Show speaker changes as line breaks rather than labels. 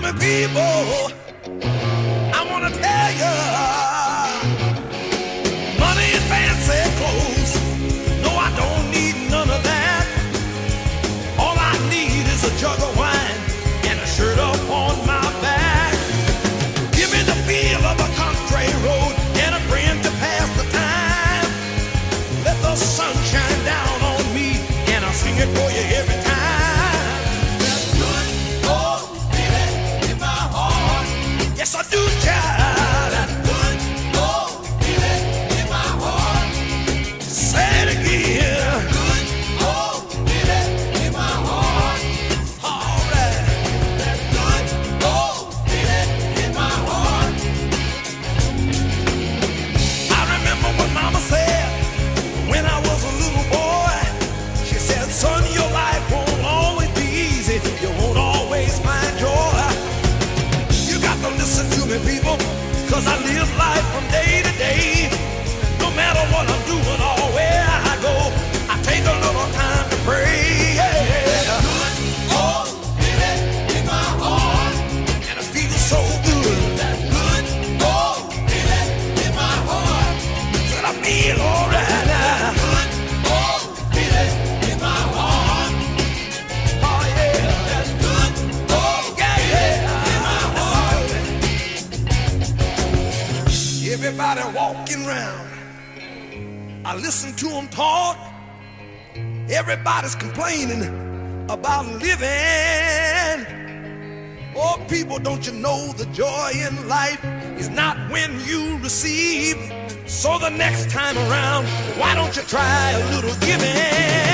me, people, I wanna tell you, money and fancy clothes, no, I don't need none of that. All I need is a jug of wine and a shirt up on my back. Give me the feel of a country road and a friend to pass the time. Let the sun shine down on me and I'll sing it for you every time. Yes, I do, child. That good old feeling in my heart. Say it again. Good old feeling in my heart. All right. That good old feeling in my heart. I remember what Mama said when I was a little boy. She said, son, your life won't always be easy. You won't always find joy. Listen to me, people, cause I live life from day to day. No matter what I'm doing or where I go, I take a little time to pray. Yeah. Good old feeling in my heart, and it feels so good. That good old feeling in my heart, said I feel alright now. Good old feeling in my heart. Oh yeah, that good old feeling in my heart. Everybody walking around, I listen to them talk. Everybody's complaining about living. Oh, people, don't you know the joy in life is not when you receive? So the next time around, why don't you try a little giving?